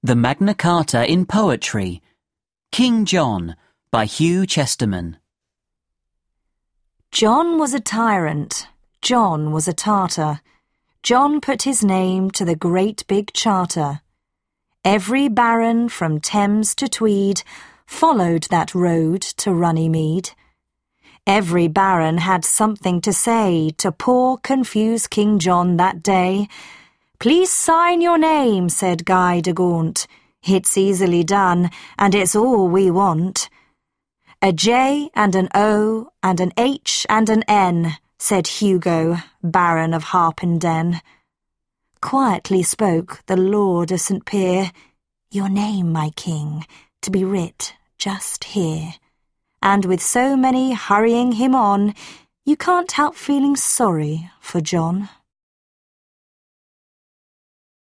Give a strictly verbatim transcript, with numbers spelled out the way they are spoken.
The Magna Carta in Poetry. King John by Hugh Chesterman. John was a tyrant, John was a Tartar. John put his name to the great big charter. Every baron from Thames to Tweed followed that road to Runnymede. Every baron had something to say to poor confused King John that day. "Please sign your name," said Guy de Gaunt. "It's easily done, and it's all we want." "A J and an O and an H and an N," said Hugo, Baron of Harpenden. Quietly spoke the Lord of Saint Pier, "Your name, my king, to be writ just here." And with so many hurrying him on, you can't help feeling sorry for John.